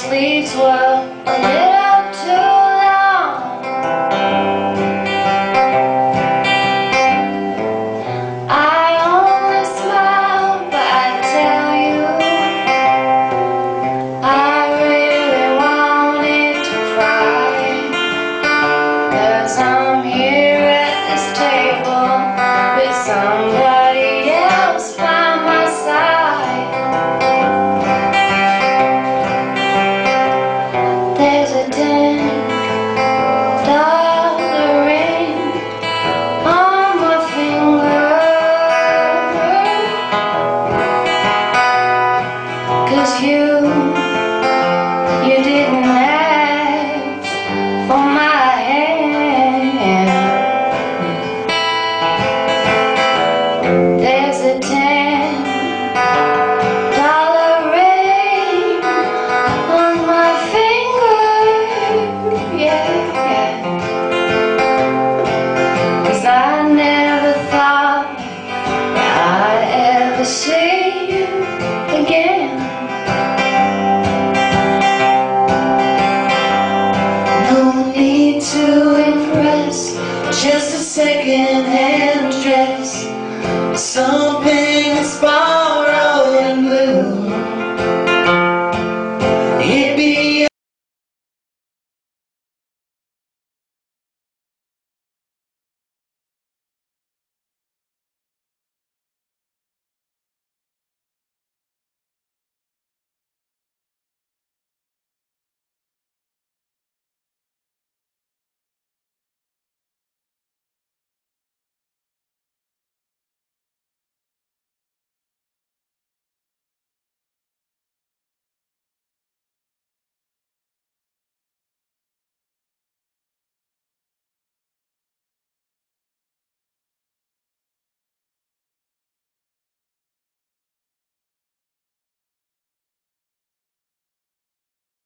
sleeves were a little too long. I only smile, but I tell you I really wanted to cry, 'cause I'm here at this table with somebody else by my side. There's a $10 ring on my finger, 'cause you didn't ask for my hand. There's a $10 ring on my finger, yeah, yeah. 'Cause I never thought that I'd ever see you again. No need to impress, just a second-hand dress, something that's borrowed and blue. It'd be